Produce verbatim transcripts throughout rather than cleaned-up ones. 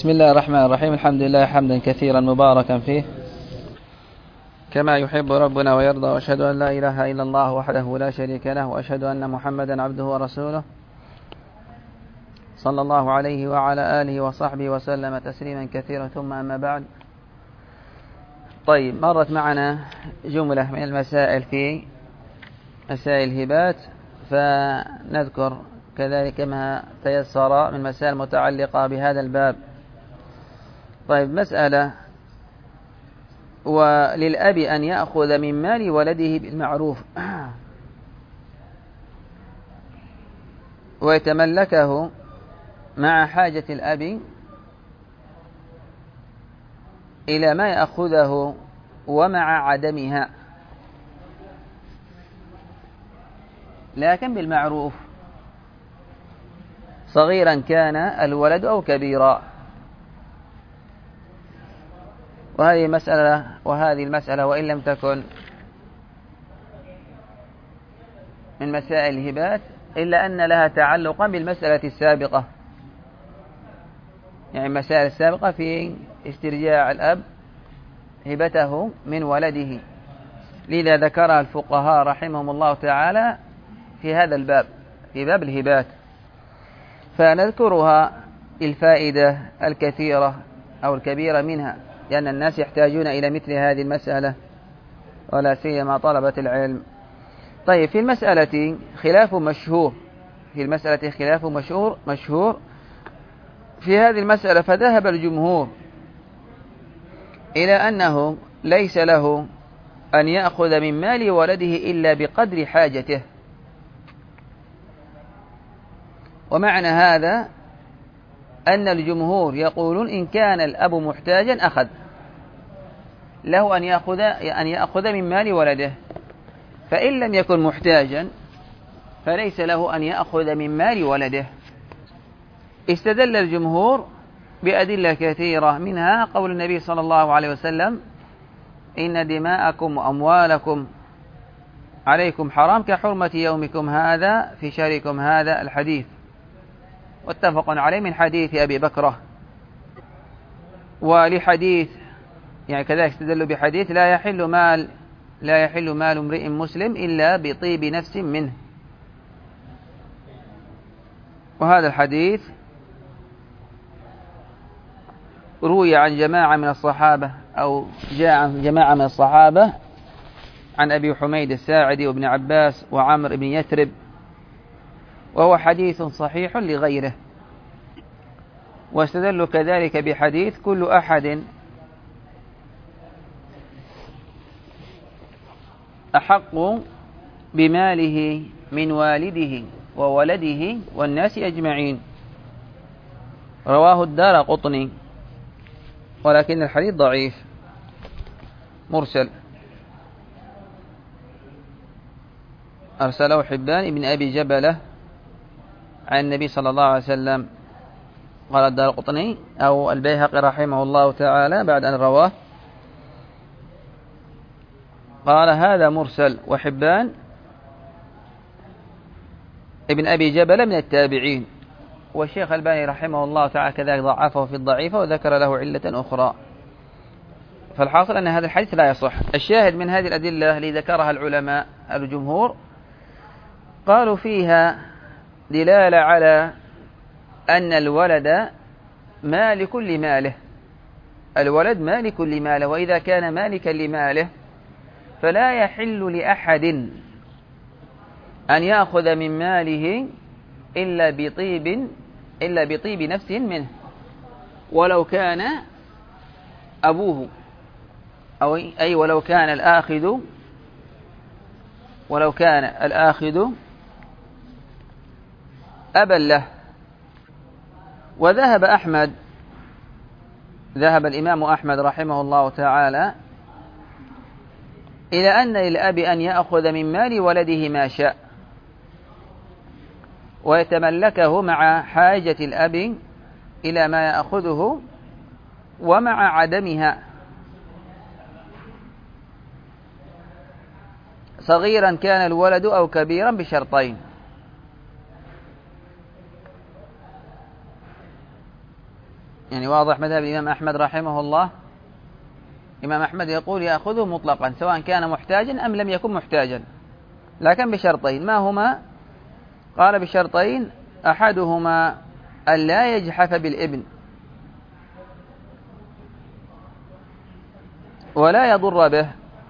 بسم الله الرحمن الرحيم. الحمد لله حمدا كثيرا مباركا فيه كما يحب ربنا ويرضى، وأشهد أن لا إله إلا الله وحده لا شريك له، وأشهد أن محمدا عبده ورسوله صلى الله عليه وعلى آله وصحبه وسلم تسليما كثيرا، ثم أما بعد. طيب، مرت معنا جملة من المسائل في مسائل الهبات، فنذكر كذلك ما تيسر من مسائل متعلقة بهذا الباب. طيب، مسألة: وللأب أن يأخذ من مال ولده بالمعروف ويتملكه مع حاجة الأب إلى ما يأخذه ومع عدمها، لكن بالمعروف، صغيرا كان الولد أو كبيرا. وهذه مسألة وهذه المسألة وإن لم تكن من مسائل الهبات إلا أن لها تعلقا بالمسألة السابقة، يعني المسائل السابقة في استرجاع الأب هبته من ولده، لذا ذكرها الفقهاء رحمهم الله تعالى في هذا الباب، في باب الهبات، فنذكرها الفائدة الكثيرة أو الكبيرة منها، لأن الناس يحتاجون إلى مثل هذه المسألة، ولا سيما طلبة العلم. طيب، في المسألة خلاف مشهور في المسألة خلاف مشهور مشهور في هذه المسألة، فذهب الجمهور إلى أنه ليس له أن يأخذ من مال ولده إلا بقدر حاجته. ومعنى هذا أن الجمهور يقولون إن كان الأب محتاجا أخذ، له أن يأخذ أن يأخذ من مال ولده، فإن لم يكن محتاجا فليس له أن يأخذ من مال ولده. استدل الجمهور بأدلة كثيرة، منها قول النبي صلى الله عليه وسلم: إن دماءكم وأموالكم عليكم حرام كحرمة يومكم هذا في شهركم هذا، الحديث متفق عليه من حديث أبي بكرة. ولحديث يعني كذلك استدلوا بحديث: لا يحل مال لا يحل مال امرئ مسلم إلا بطيب نفس منه. وهذا الحديث روي عن جماعة من الصحابة أو جاء عن جماعة من الصحابة عن أبي حميد الساعدي وابن عباس وعمر بن يثرب، وهو حديث صحيح لغيره. واستدلوا كذلك بحديث: كل أحد أحق بماله من والده وولده والناس أجمعين، رواه الدارقطني، ولكن الحديث ضعيف مرسل، أرسله حبان بن أبي جبلة عن النبي صلى الله عليه وسلم. قال الدارقطني أو البيهقي رحمه الله تعالى بعد أن رواه، قال: هذا مرسل، وحبان ابن أبي جبلة من التابعين. والشيخ الباني رحمه الله تعالى كذلك ضعفه في الضعيفة وذكر له علة أخرى. فالحاصل أن هذا الحديث لا يصح. الشاهد من هذه الأدلة التي ذكرها العلماء الجمهور، قالوا فيها دلالة على أن الولد مالك لماله، الولد مالك لماله، وإذا كان مالكا لماله فلا يحل لأحد أن يأخذ من ماله إلا بطيب إلا بطيب نفس منه، ولو كان أبوه، أو أي ولو كان الآخذ ولو كان الآخذ أبا له. وذهب أحمد ذهب الإمام أحمد رحمه الله تعالى إلى أن للأب أن يأخذ من مال ولده ما شاء ويتملكه مع حاجة الأب إلى ما يأخذه ومع عدمها، صغيرا كان الولد أو كبيرا، بشرطين: يعني واضح مذهب الإمام أحمد رحمه الله. الإمام أحمد يقول يأخذه مطلقا سواء كان محتاجا أم لم يكن محتاجا، لكن بشرطين. ما هما؟ قال بشرطين: أحدهما أن لا يجحف بالابن ولا يضر به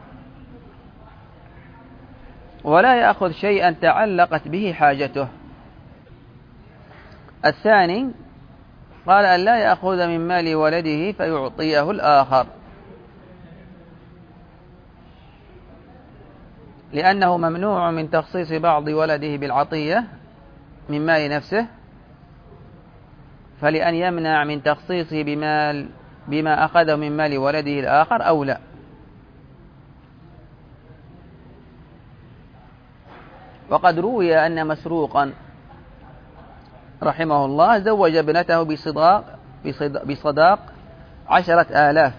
ولا يأخذ شيئا تعلقت به حاجته. الثاني قال أن لا يأخذ من مال ولده فيعطيه الآخر، لأنه ممنوع من تخصيص بعض ولده بالعطية من مال نفسه، فلأن يمنع من تخصيصه بمال بما أخذه من مال ولده الآخر أو لا. وقد روي أن مسروقا رحمه الله زوج ابنته بصداق بصداق عشرة آلاف،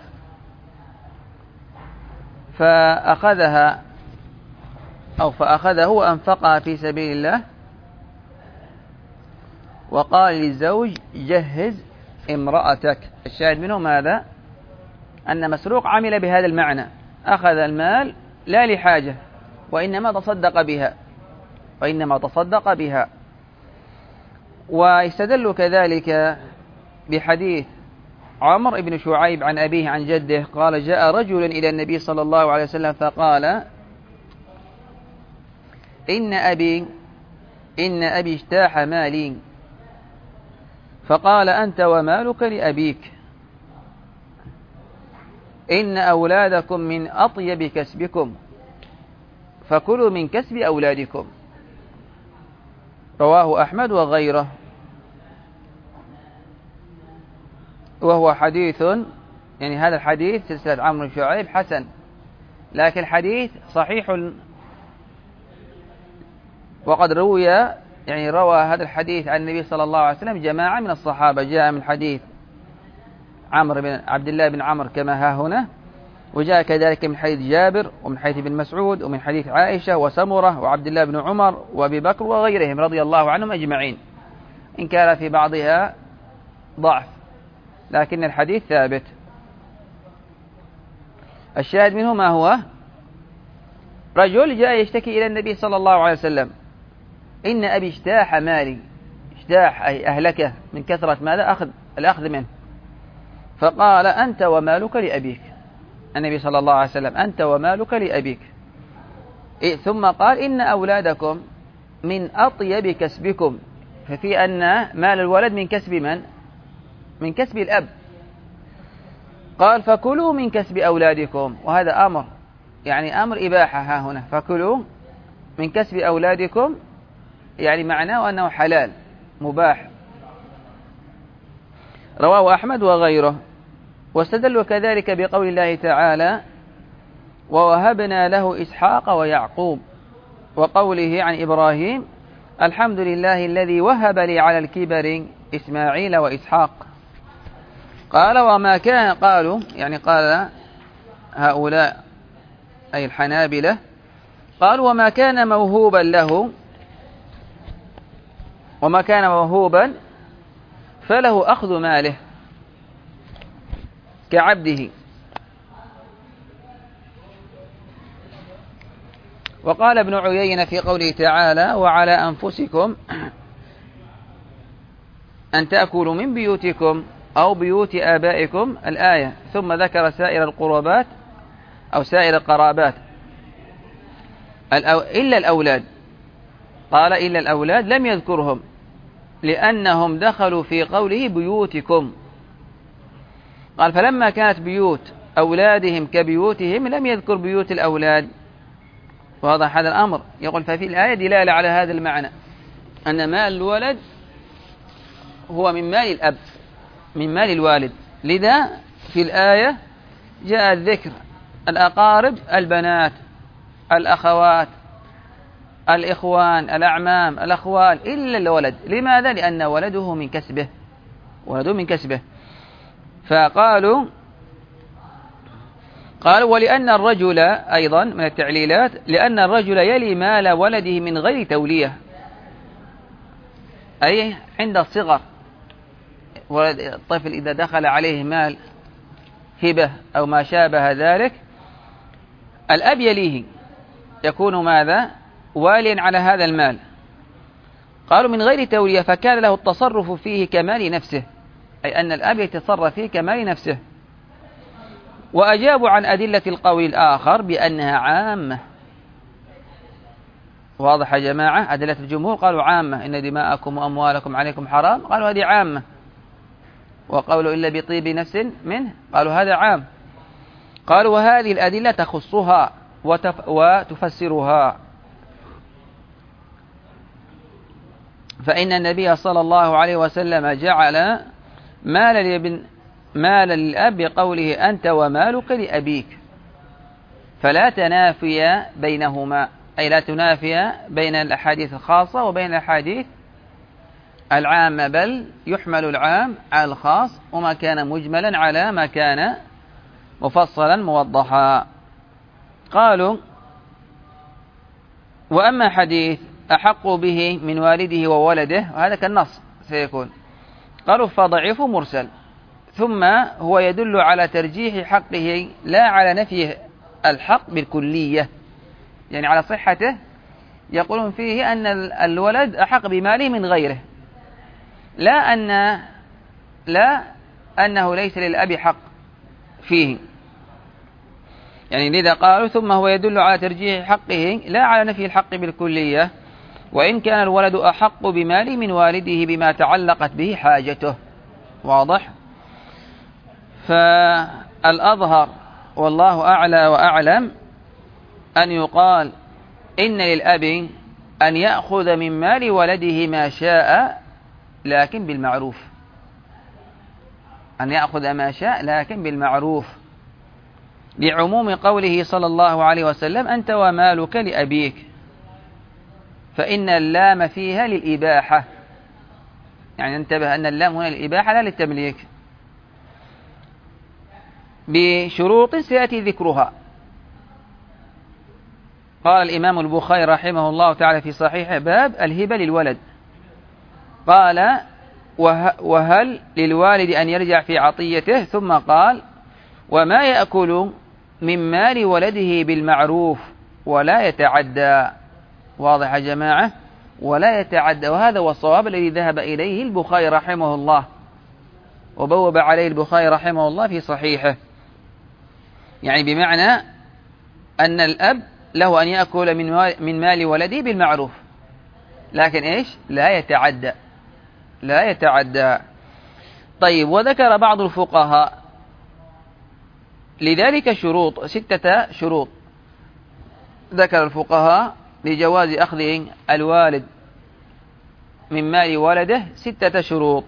فأخذها أو فأخذه وأنفقها في سبيل الله، وقال للزوج: جهز امرأتك. الشاهد منه ماذا؟ أن مسروق عمل بهذا المعنى، أخذ المال لا لحاجة وإنما تصدق بها وإنما تصدق بها. ويستدل كذلك بحديث عمرو بن شعيب عن أبيه عن جده قال: جاء رجل إلى النبي صلى الله عليه وسلم فقال: إن أبي إن أبي اجتاح مالي. فقال: أنت ومالك لأبيك، إن أولادكم من أطيب كسبكم فكلوا من كسب أولادكم. رواه أحمد وغيره. وهو حديث، يعني هذا الحديث سلسلة عمرو بن شعيب حسن، لكن الحديث صحيح. وقد روي يعني روى هذا الحديث عن النبي صلى الله عليه وسلم جماعة من الصحابة. جاء من حديث عمرو بن عبد الله بن عمرو كما ها هنا، وجاء كذلك من حديث جابر ومن حديث ابن مسعود ومن حديث عائشة وسمرة وعبد الله بن عمر وأبي بكر وغيرهم رضي الله عنهم أجمعين، إن كان في بعضها ضعف لكن الحديث ثابت. الشاهد منه ما هو؟ رجل جاء يشتكي إلى النبي صلى الله عليه وسلم: إن أبي اجتاح مالي. اجتاح أي أهلكه من كثرة ماذا؟ أخذ الأخذ منه. فقال: أنت ومالك لأبيك. النبي صلى الله عليه وسلم: أنت ومالك لأبيك. إيه؟ ثم قال: إن أولادكم من أطيب كسبكم، ففي أن مال الولد من كسب من؟ من كسب الأب. قال: فكلوا من كسب أولادكم. وهذا أمر، يعني أمر إباحة ها هنا، فكلوا من كسب أولادكم، يعني معناه أنه حلال مباح. رواه أحمد وغيره. واستدلوا كذلك بقول الله تعالى: ووهبنا له إسحاق ويعقوب، وقوله عن إبراهيم: الحمد لله الذي وهب لي على الكبر إسماعيل وإسحاق. قال: وما كان قالوا يعني قال هؤلاء أي الحنابلة قالوا: وما كان موهوبا له وما كان موهوبا فله أخذ ماله كعبده. وقال ابن عيينة في قوله تعالى: وعلى أنفسكم أن تأكلوا من بيوتكم أو بيوت آبائكم الآية، ثم ذكر سائر القربات أو سائر القرابات إلا الأولاد. قال: إلا الأولاد لم يذكرهم لأنهم دخلوا في قوله بيوتكم. قال: فلما كانت بيوت أولادهم كبيوتهم لم يذكر بيوت الأولاد. واضح هذا الأمر؟ يقول: ففي الآية دلالة على هذا المعنى، أن مال الولد هو من مال الأب، من مال الوالد. لذا في الآية جاء الذكر الأقارب، البنات، الأخوات، الإخوان، الأعمام، الأخوال، إلا الولد. لماذا؟ لأن ولده من كسبه، ولده من كسبه. فقالوا قالوا ولأن الرجل أيضا من التعليلات، لأن الرجل يلي مال ولده من غير تولية، أي عند الصغر، والطفل إذا دخل عليه مال هبة أو ما شابه ذلك الأب يليه، يكون ماذا؟ واليا على هذا المال. قالوا من غير تولية، فكان له التصرف فيه كمال نفسه، أي أن الأب يتصرف فيه كمال نفسه. وأجابوا عن أدلة القول الآخر بأنها عامة. واضح يا جماعة؟ أدلة الجمهور قالوا عامة، إن دماءكم وأموالكم عليكم حرام، قالوا هذه عامة. وقولوا إلا بطيب نفس منه، قالوا هذا عام. قالوا وهذه الأدلة تخصها وتف وتفسرها، فإن النبي صلى الله عليه وسلم جعل مال لابن مال للأب بقوله أنت ومالك لأبيك، فلا تنافي بينهما، أي لا تنافي بين الأحاديث الخاصة وبين الأحاديث العامة، بل يحمل العام على الخاص، وما كان مجملا على ما كان مفصلا موضحا. قالوا وأما حديث أحق به من والده وولده، وهذا كالنص سيكون، قالوا فضعيف مرسل، ثم هو يدل على ترجيح حقه لا على نفي الحق بالكلية، يعني على صحته. يقولون فيه أن الولد أحق بماله من غيره، لا أن لا أنه ليس للأب حق فيه، يعني لذا قالوا ثم هو يدل على ترجيح حقه لا على نفي الحق بالكلية، وإن كان الولد أحق بماله من والده بما تعلقت به حاجته. واضح؟ فالأظهر والله أعلى وأعلم أن يقال إن للأب أن يأخذ من مال ولده ما شاء لكن بالمعروف، أن يأخذ ما شاء لكن بالمعروف، لعموم قوله صلى الله عليه وسلم أنت ومالك لأبيك، فإن اللام فيها للإباحة، يعني انتبه أن اللام هنا للإباحة لا للتمليك، بشروط سيأتي ذكرها. قال الإمام البخاري رحمه الله تعالى في صحيح باب الهبة للولد، قال وهل للوالد أن يرجع في عطيته، ثم قال وما يأكل من مال ولده بالمعروف ولا يتعدى. واضح يا جماعة؟ ولا يتعدى، وهذا هو الصواب الذي ذهب إليه البخاري رحمه الله، وبوب عليه البخاري رحمه الله في صحيحه، يعني بمعنى أن الأب له أن يأكل من مال ولده بالمعروف، لكن إيش؟ لا يتعدى، لا يتعدى. طيب، وذكر بعض الفقهاء لذلك شروط، ستة شروط ذكر الفقهاء لجواز أخذ الوالد من مال ولده، ستة شروط.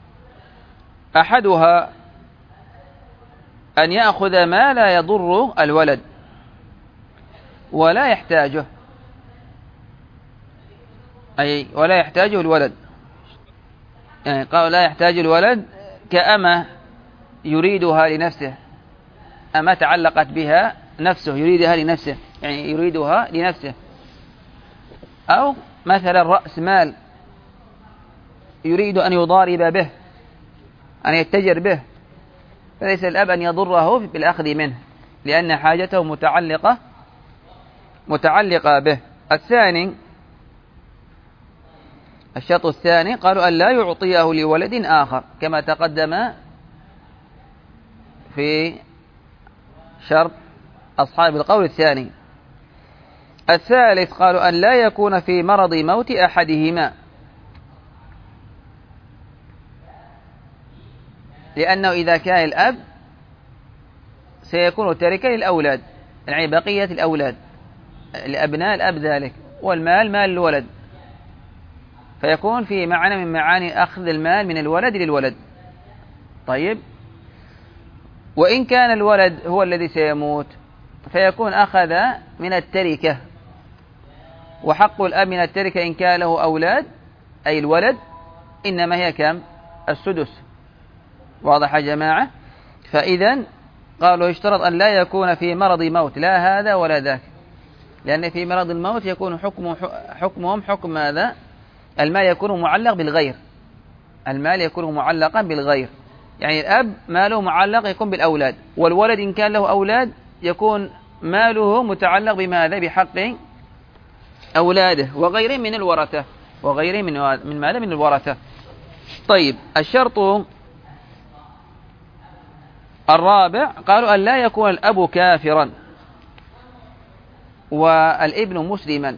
أحدها أن يأخذ ما لا يضر الولد ولا يحتاجه، أي ولا يحتاجه الولد، يعني قال لا يحتاج الولد كأمة يريدها لنفسه، أما تعلقت بها نفسه يريدها لنفسه، يعني يريدها لنفسه، أو مثلا رأس مال يريد أن يضارب به، أن يتجر به، فليس الأب أن يضره بالأخذ منه، لأن حاجته متعلقة متعلقة به. الثاني، الشرط الثاني قالوا أن لا يعطيه لولد آخر، كما تقدم في شرط أصحاب القول الثاني. الثالث قالوا أن لا يكون في مرض موت أحدهما، لأنه إذا كان الأب سيكون تركا للأولاد، يعني بقية الأولاد لأبناء الأب ذلك، والمال مال الولد، فيكون في معنى من معاني أخذ المال من الولد للولد. طيب، وإن كان الولد هو الذي سيموت فيكون أخذ من التركة، وحق الأب من التركة إن كان له أولاد أي الولد إنما هي كم؟ السدس. واضح يا جماعة؟ فإذا قالوا يشترط أن لا يكون في مرض موت، لا هذا ولا ذاك، لأن في مرض الموت يكون حكم حكمهم حكم ماذا؟ المال يكون معلق بالغير، المال يكون معلقا بالغير، يعني الأب ماله معلق يكون بالأولاد، والولد إن كان له أولاد يكون ماله متعلق بماذا؟ بحق أولاده وغيرهم من الورثة، وغيرهم من من ماذا؟ من الورثة. طيب الشرط الرابع قالوا أن لا يكون الأب كافرا والابن مسلما.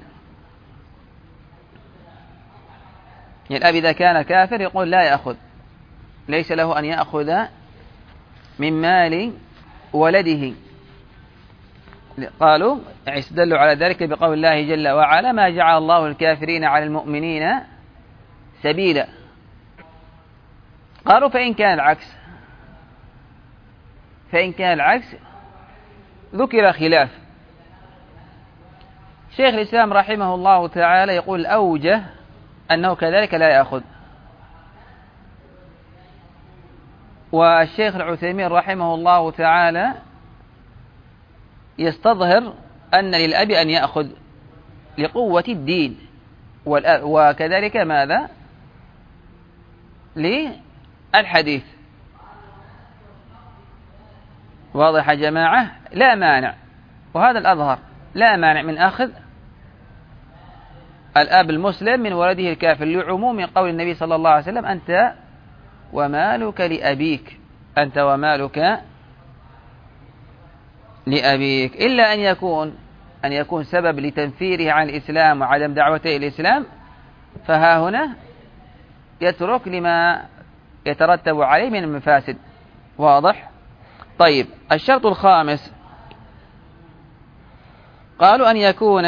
يعني الأب إذا كان كافر يقول لا يأخذ، ليس له أن يأخذ من مال ولده. قالوا استدلوا على ذلك بقول الله جل وعلا: ما جعل الله الكافرين على المؤمنين سبيلا. قالوا فإن كان العكس، فإن كان العكس ذكر خلاف. شيخ الإسلام رحمه الله تعالى يقول الأوجه أنه كذلك لا يأخذ، والشيخ العثيمين رحمه الله تعالى يستظهر أن للأب أن يأخذ لقوة الدين، وكذلك ماذا؟ للحديث. واضح يا جماعة؟ لا مانع، وهذا الأظهر، لا مانع من أخذ الأب المسلم من ولده الكافر، لعموم قول النبي صلى الله عليه وسلم: أنت ومالك لأبيك، أنت ومالك لأبيك، إلا أن يكون أن يكون سبب لتنفيره عن الإسلام وعدم دعوته إلى الإسلام، فها هنا يترك لما يترتب عليه من المفاسد. واضح؟ طيب الشرط الخامس قالوا أن يكون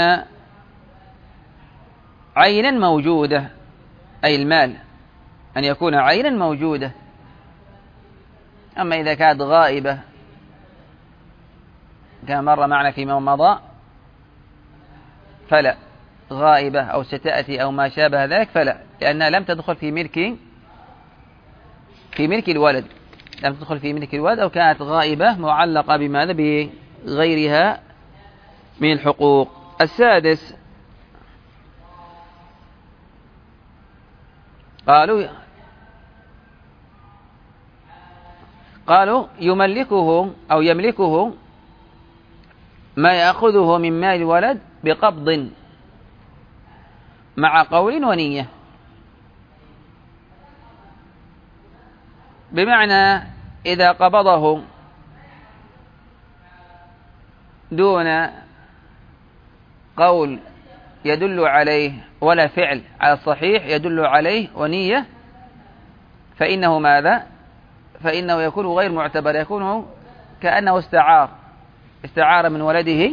عينا موجودة، أي المال أن يكون عينا موجودة. أما إذا كانت غائبة كما مر معنا فيما مضى فلا، غائبة أو ستأتي أو ما شابه ذلك فلا، لأنها لم تدخل في ملك في ملك الولد، لم تدخل في ملك الولد، أو كانت غائبة معلقة بماذا؟ بغيرها من الحقوق. السادس قالوا قالوا يملكه أو يملكه ما يأخذه من مال الولد بقبض مع قول ونية، بمعنى إذا قبضه دون قول يدل عليه ولا فعل على الصحيح يدل عليه ونية، فإنه ماذا؟ فإنه يكون غير معتبر، يكون كأنه استعار استعار من ولده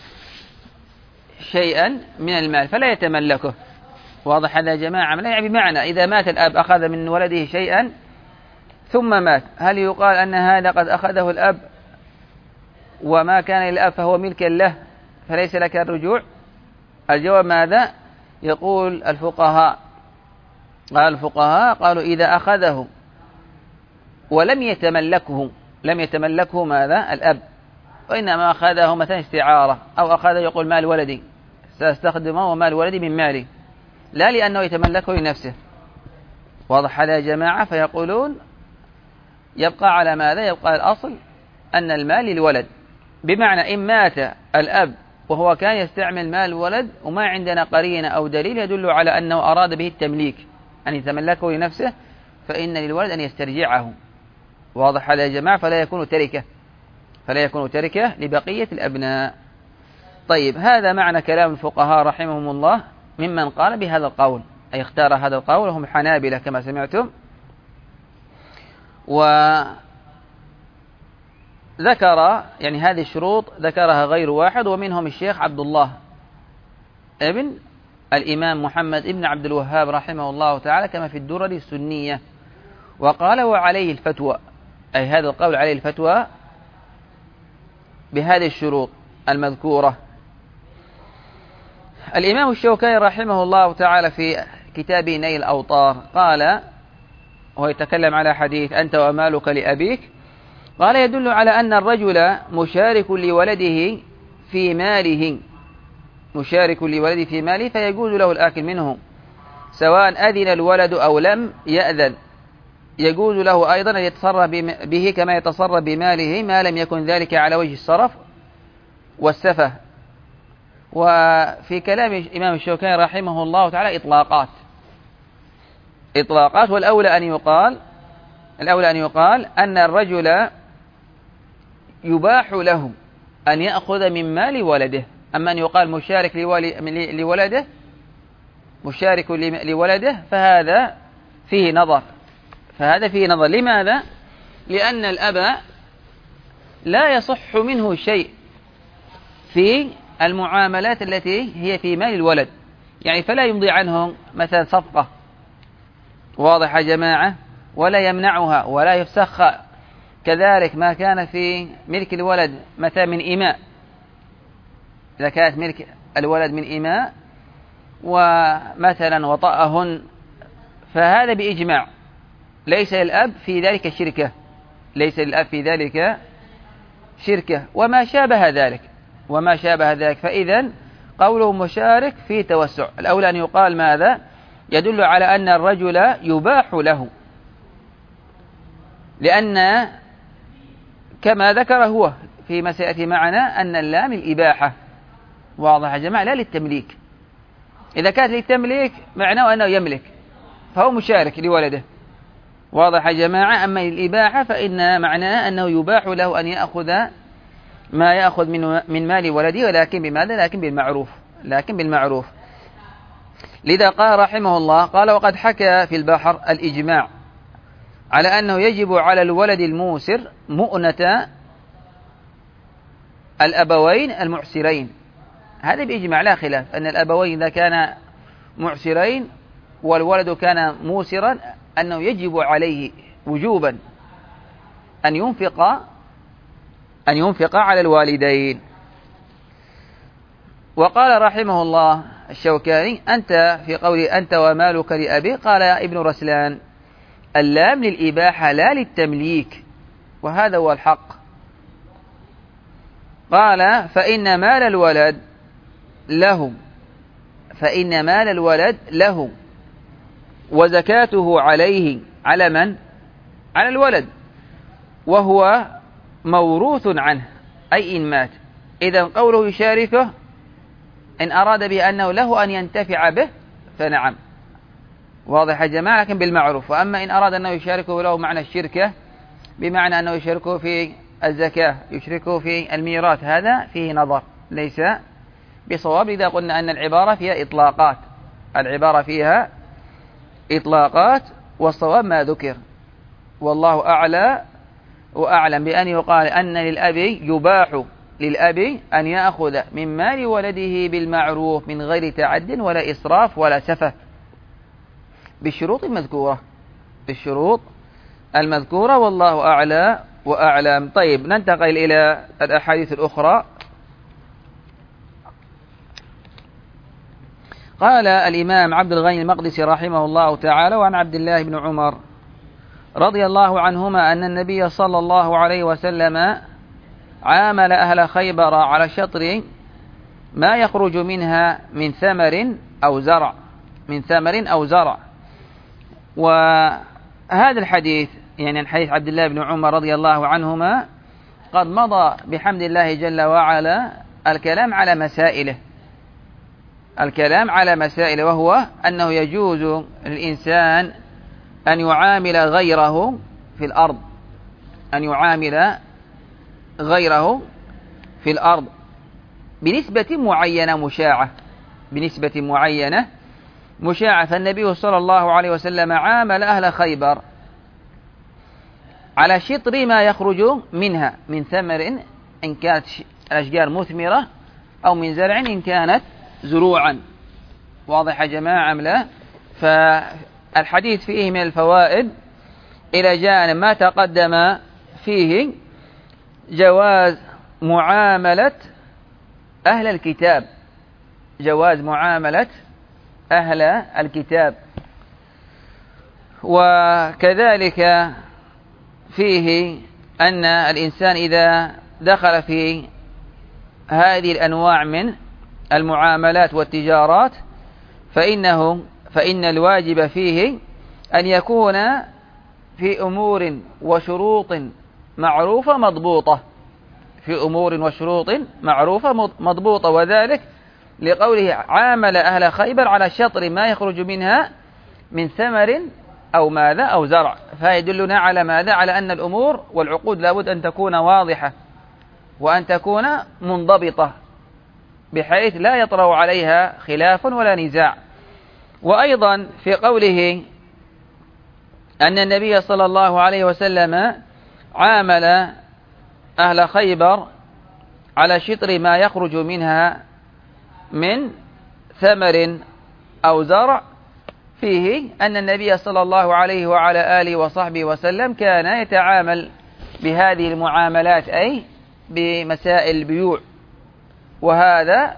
شيئا من المال فلا يتملكه. واضح هذا يا جماعة؟ يعني بمعنى إذا مات الأب أخذ من ولده شيئا ثم مات، هل يقال أن هذا قد أخذه الأب وما كان للأب فهو ملكا له فليس لك الرجوع؟ الجواب ماذا؟ يقول الفقهاء قال الفقهاء قالوا إذا أخذه ولم يتملكه، لم يتملكه ماذا؟ الأب، وإنما أخذه مثلا استعارة، أو أخذه يقول مال ولدي سأستخدمه ومال ولدي من مالي، لا لأنه يتملكه لنفسه. واضح هذا يا جماعة؟ فيقولون يبقى على ماذا؟ يبقى الأصل أن المال للولد، بمعنى إن مات الأب وهو كان يستعمل مال الولد وما عندنا قرينة أو دليل يدل على أنه أراد به التمليك أن يتملكه لنفسه، فإن للولد أن يسترجعه. واضح هذا يا جماعة؟ فلا يكون تركة، فلا يكون تركة لبقية الأبناء. طيب هذا معنى كلام الفقهاء رحمهم الله ممن قال بهذا القول، أي اختار هذا القول، وهم حنابلة كما سمعتم. وذكر يعني هذه الشروط ذكرها غير واحد، ومنهم الشيخ عبد الله ابن الإمام محمد ابن عبد الوهاب رحمه الله تعالى كما في الدرر السنية، وقال وعليه الفتوى، أي هذا القول عليه الفتوى بهذه الشروط المذكورة. الإمام الشوكاني رحمه الله تعالى في كتابه نيل الأوطار قال، وهو يتكلم على حديث أنت ومالك لأبيك، قال يدل على أن الرجل مشارك لولده في ماله، مشارك لولده في ماله، فيجوز له الآكل منه سواء أذن الولد أو لم يأذن، يجوز له أيضا أن يتصرف به كما يتصرف بماله ما لم يكن ذلك على وجه الصرف والسفه. وفي كلام الإمام الشوكاني رحمه الله تعالى إطلاقات إطلاقات والأولى أن يقال الأولى أن يقال أن الرجل يباح له أن يأخذ من مال ولده. أما أن يقال مشارك لولده مشارك لولده فهذا فيه نظر فهذا فيه نظر لماذا؟ لأن الأب لا يصح منه شيء في المعاملات التي هي في مال الولد، يعني فلا يمضي عنهم مثلا صفقة واضح يا جماعة، ولا يمنعها ولا يفسخها. كذلك ما كان في ملك الولد مثلا من إماء، إذا كانت ملك الولد من إماء ومثلا وطأهن فهذا بإجماع ليس للأب في ذلك شركة ليس للأب في ذلك شركة وما شابه ذلك وما شابه ذلك فإذا قوله مشارك في توسع. الأولى أن يقال ماذا؟ يدل على أن الرجل يباح له، لأن كما ذكر هو في سيأتي معنا أن اللام الإباحة واضح يا جماعة لا للتمليك. إذا كانت للتمليك معناه أنه يملك فهو مشارك لولده واضح يا جماعة. أما الإباحة فإن معناه أنه يباح له أن يأخذ ما يأخذ من من مال ولده، ولكن بماذا؟ لكن بالمعروف لكن بالمعروف لذا قال رحمه الله قال وقد حكى في البحر الإجماع على أنه يجب على الولد الموسر مؤنة الأبوين المعسرين. هذا بإجماع لا خلاف أن الأبوين إذا كان معسرين والولد كان موسرا أنه يجب عليه وجوبا أن ينفق أن ينفق على الوالدين. وقال رحمه الله الشوكاني أنت في قوله أنت ومالك لأبي قال يا ابن رسلان اللام للإباحة لا للتمليك، وهذا هو الحق. قال فإن مال الولد له فإن مال الولد له وزكاته عليه على من؟ على الولد، وهو موروث عنه أي إن مات. إذا قوله يشاركه إن أراد به أنه له أن ينتفع به فنعم واضح يا جماعة لكن بالمعروف. وأما إن أراد أنه يشاركه له معنى الشركة بمعنى أنه يشاركه في الزكاة يشاركه في الميراث هذا فيه نظر ليس بصواب. إذا قلنا أن العبارة فيها إطلاقات العبارة فيها إطلاقات والصواب ما ذكر والله أعلى وأعلم بأن يقال أن للأب يباح للأب أن يأخذ من مال ولده بالمعروف من غير تعد ولا إسراف ولا سفه بالشروط المذكورة بالشروط المذكورة والله أعلى وأعلم. طيب ننتقل إلى الأحاديث الأخرى. قال الإمام عبد الغني المقدسي رحمه الله تعالى وعن عبد الله بن عمر رضي الله عنهما أن النبي صلى الله عليه وسلم عامل أهل خيبر على شطر ما يخرج منها من ثمر أو زرع من ثمر أو زرع. وهذا الحديث يعني حديث عبد الله بن عمر رضي الله عنهما قد مضى بحمد الله جل وعلا الكلام على مسائله الكلام على مسائله وهو أنه يجوز للإنسان أن يعامل غيره في الأرض أن يعامل غيره في الأرض بنسبة معينة مشاعة بنسبة معينة مشاعة. فالنبي صلى الله عليه وسلم عامل أهل خيبر على شطر ما يخرج منها من ثمر إن كانت الأشجار مثمرة أو من زرع إن كانت زروعا واضح يا جماعة أم لا؟ فالحديث فيه من الفوائد إلى جانب ما تقدم فيه جواز معاملة أهل الكتاب جواز معاملة أهل الكتاب. وكذلك فيه أن الإنسان إذا دخل في هذه الأنواع من المعاملات والتجارات فإنه فإن الواجب فيه أن يكون في أمور وشروط معروفة مضبوطة، في أمور وشروط معروفة مضبوطة، وذلك لقوله عامل أهل خيبر على شطر ما يخرج منها من ثمر أو ماذا أو زرع، فيدلنا على ماذا؟ على أن الأمور والعقود لابد أن تكون واضحة وأن تكون منضبطة بحيث لا يطرأ عليها خلاف ولا نزاع. وأيضا في قوله أن النبي صلى الله عليه وسلم عامل أهل خيبر على شطر ما يخرج منها من ثمر أو زرع، فيه أن النبي صلى الله عليه وعلى آله وصحبه وسلم كان يتعامل بهذه المعاملات، أي بمسائل البيوع، وهذا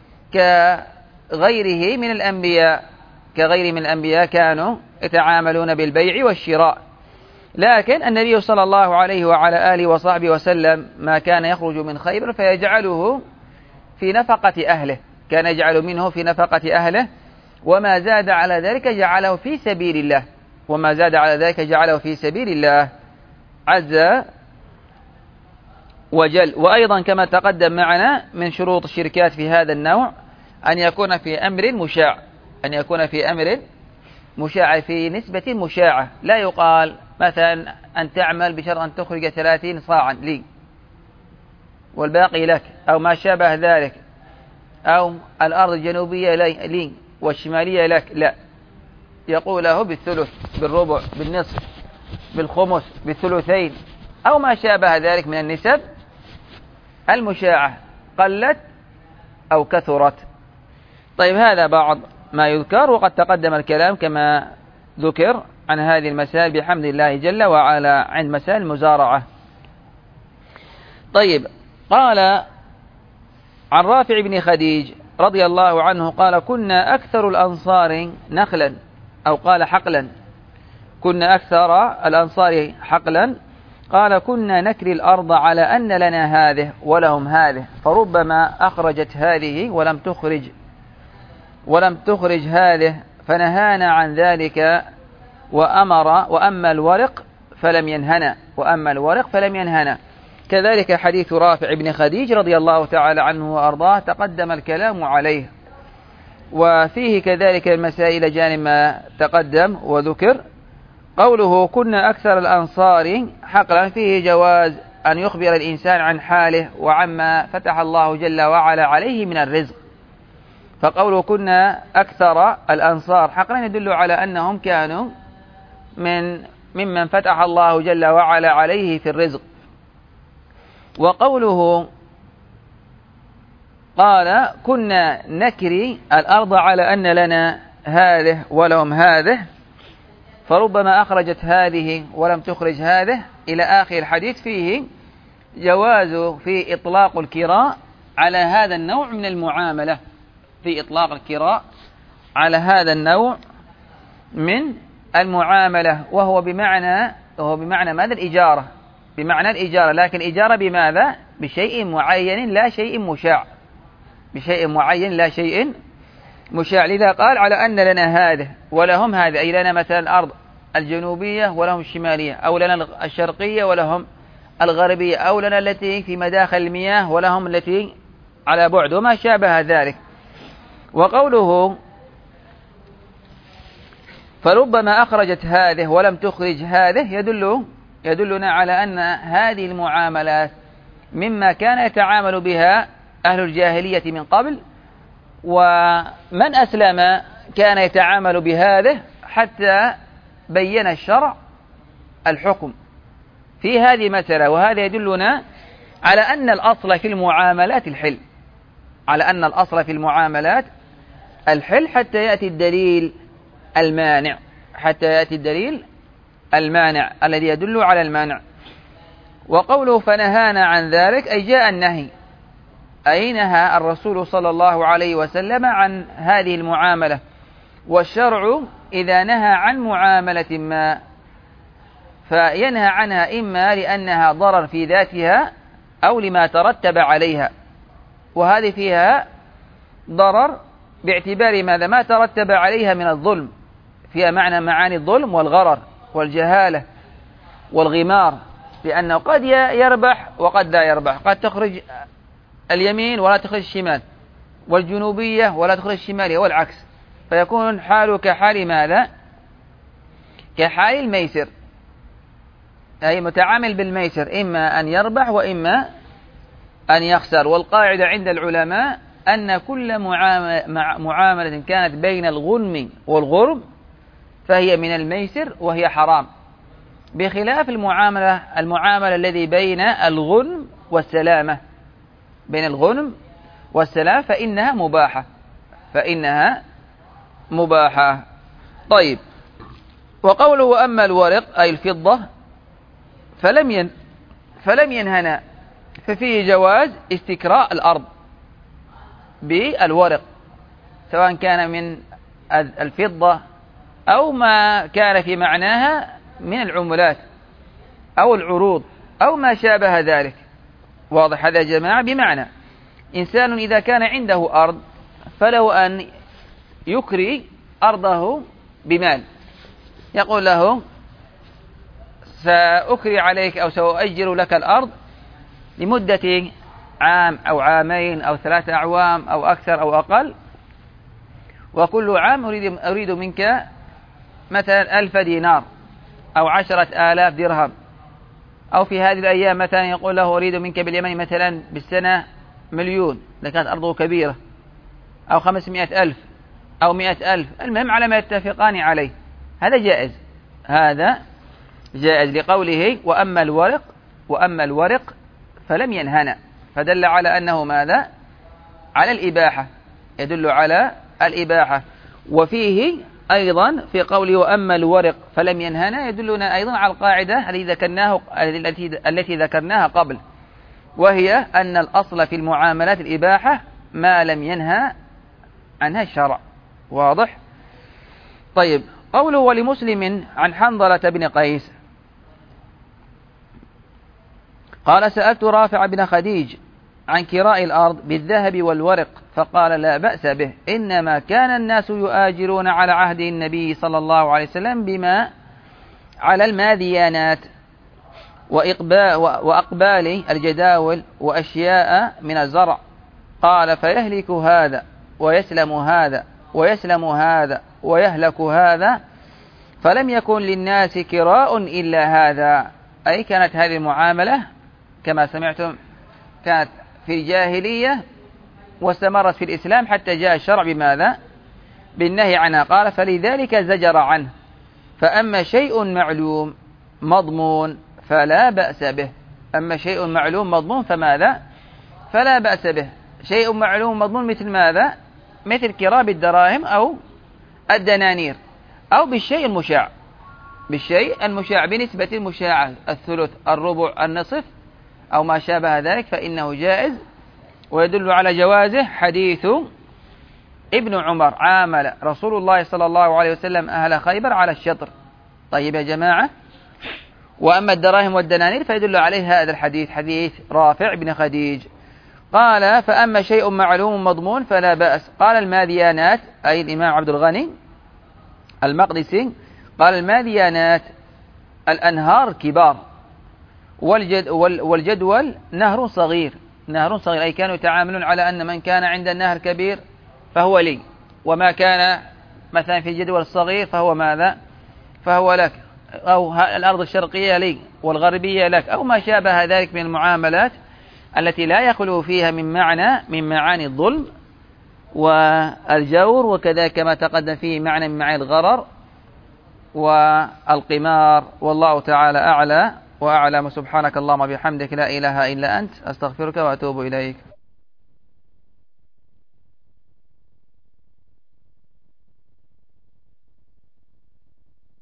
كغيره من الأنبياء، كغير من الأنبياء كانوا يتعاملون بالبيع والشراء. لكن النبي صلى الله عليه وعلى آله وصحبه وسلم ما كان يخرج من خيبر فيجعله في نفقة أهله، كان يجعل منه في نفقة أهله، وما زاد على ذلك جعله في سبيل الله، وما زاد على ذلك جعله في سبيل الله عز وجل. وأيضا كما تقدم معنا من شروط الشركات في هذا النوع أن يكون في أمر مشاع، أن يكون في أمر مشاع، في نسبة مشاعة، لا يقال مثلا أن تعمل بشرط أن تخرج ثلاثين صاعا لي والباقي لك، أو ما شابه ذلك، أو الأرض الجنوبية لي والشمالية لك، لا، يقول له بالثلث، بالربع، بالنصف، بالخمس، بالثلثين، أو ما شابه ذلك من النسب المشاعة، قلت أو كثرت. طيب هذا بعض ما يذكر، وقد تقدم الكلام كما ذكر عن هذه المسائل بحمد الله جل وعلا عند مسائل المزارعة. طيب قال عن رافع بن خديج رضي الله عنه قال كنا أكثر الأنصار نخلا، أو قال حقلا، كنا أكثر الأنصار حقلا، قال كنا نكري الأرض على أن لنا هذه ولهم هذه، فربما أخرجت هذه ولم تخرج ولم تخرج هذه، فنهانا عن ذلك، وأمر وأما الورق فلم ينهنا، وأما الورق فلم ينهنا. كذلك حديث رافع بن خديج رضي الله تعالى عنه وأرضاه تقدم الكلام عليه، وفيه كذلك المسائل جانب ما تقدم وذكر. قوله كنا أكثر الأنصار حقلا فيه جواز أن يخبر الإنسان عن حاله وعما فتح الله جل وعلا عليه من الرزق، فقوله كنا أكثر الأنصار حقلا يدل على أنهم كانوا من ممن فتح الله جل وعلا عليه في الرزق. وقوله قال كنا نكري الأرض على أن لنا هذه ولهم هذه، فربما أخرجت هذه ولم تخرج هذه إلى آخر الحديث، فيه جواز في إطلاق الكراء على هذا النوع من المعاملة، في إطلاق الكراء على هذا النوع من المعاملة، وهو بمعنى وهو بمعنى ماذا؟ الإجارة، بمعنى الإجارة، لكن إجارة بماذا؟ بشيء معين لا شيء مشاع، بشيء معين لا شيء مشاع. لذا قال على أن لنا هذه ولهم هذه، أي لنا مثلا الأرض الجنوبية ولهم الشمالية، أو لنا الشرقية ولهم الغربية، أو لنا التي في مداخل المياه ولهم التي على بعد، وما شابه ذلك. وقوله فربما أخرجت هذه ولم تخرج هذه يدل يدلنا على أن هذه المعاملات مما كان يتعامل بها أهل الجاهلية من قبل، ومن أسلم كان يتعامل بهذه حتى بين الشرع الحكم في هذه المسألة. وهذا يدلنا على أن الأصل في المعاملات الحل، على أن الأصل في المعاملات الحل حتى يأتي الدليل المانع، حتى يأتي الدليل المانع الذي يدل على المانع. وقوله فنهانا عن ذلك أي جاء النهي، أي نهى الرسول صلى الله عليه وسلم عن هذه المعاملة. والشرع إذا نهى عن معاملة ما فينهى عنها إما لأنها ضرر في ذاتها أو لما ترتب عليها، وهذه فيها ضرر باعتبار ماذا؟ ما ترتب عليها من الظلم، فيها معنى معاني الظلم والغرر والجهالة والغمار، لأنه قد يربح وقد لا يربح، قد تخرج اليمين ولا تخرج الشمال، والجنوبية ولا تخرج الشمالية والعكس، فيكون حاله كحال ماذا؟ كحال الميسر، أي متعامل بالميسر، إما أن يربح وإما أن يخسر. والقاعدة عند العلماء أن كل معاملة كانت بين الغنم والغرم فهي من الميسر وهي حرام، بخلاف المعاملة المعاملة الذي بين الغنم والسلامة، بين الغنم والسلامة فإنها مباحة، فإنها مباحة. طيب، وقوله وأما الورق أي الفضة فلم ين فلم ينهنا، ففيه جواز استكراء الأرض بالورق، سواء كان من الفضة أو ما كان في معناها من العملات أو العروض أو ما شابه ذلك. واضح هذا يا جماعة؟ بمعنى إنسان إذا كان عنده أرض فله أن يكري أرضه بمال، يقول له سأكري عليك أو سأؤجر لك الأرض لمدة عام أو عامين أو ثلاثة أعوام أو أكثر أو أقل، وكل عام أريد, أريد منك مثلا ألف دينار أو عشرة آلاف درهم، أو في هذه الأيام مثلا يقول له أريد منك باليمن مثلا بالسنة مليون، لكانت أرضه كبيرة، أو خمسمائة ألف أو مئة ألف، المهم على ما يتفقان عليه، هذا جائز، هذا جائز لقوله وأما الورق وأما الورق فلم ينهنا، فدل على أنه ماذا؟ على الإباحة، يدل على الإباحة. وفيه أيضا في قوله وأما الورق فلم ينهنا يدلنا أيضا على القاعدة التي ذكرناها التي ذكرناها قبل، وهي أن الأصل في المعاملات الإباحة ما لم ينهى عنها الشرع. واضح؟ طيب، قوله ولمسلم عن حنظلة بن قيس قال سألت رافع بن خديج عن كراء الأرض بالذهب والورق فقال لا بأس به، إنما كان الناس يؤاجرون على عهد النبي صلى الله عليه وسلم بما على الماذيانات وأقبال الجداول وأشياء من الزرع، قال فيهلك هذا ويسلم هذا ويسلم هذا ويهلك هذا، فلم يكن للناس كراء إلا هذا، أي كانت هذه المعاملة كما سمعتم كانت في الجاهلية واستمرت في الإسلام حتى جاء الشرع بماذا؟ بالنهي عنها، قال فلذلك زجر عنه، فأما شيء معلوم مضمون فلا بأس به، أما شيء معلوم مضمون فماذا؟ فلا بأس به. شيء معلوم مضمون مثل ماذا؟ مثل كراء بالدراهم أو الدنانير، أو بالشيء المشاع، بالشيء المشاع بنسبة المشاعة الثلث الربع النصف أو ما شابه ذلك، فإنه جائز. ويدل على جوازه حديث ابن عمر عامل رسول الله صلى الله عليه وسلم أهل خيبر على الشطر. طيب يا جماعة، وأما الدراهم والدنانير فيدل عليه هذا الحديث، حديث رافع بن خديج. قال فأما شيء معلوم مضمون فلا بأس. قال الماذيانات أي الإمام عبد الغني المقدسي قال الماذيانات الأنهار كبار، والجد والجدول نهر صغير، نهر صغير، أي كانوا يتعاملون على أن من كان عند النهر كبير فهو لي، وما كان مثلا في الجدول الصغير فهو ماذا؟ فهو لك، أو الأرض الشرقية لي والغربية لك، أو ما شابه ذلك من المعاملات التي لا يخلو فيها من معنى من معاني الظلم والجور، وكذا كما تقدم فيه معنى من معاني الغرر والقمار. والله تعالى أعلى وأعلم. سبحانك اللهم وبحمدك لا إله إلا أنت أستغفرك وأتوب إليك.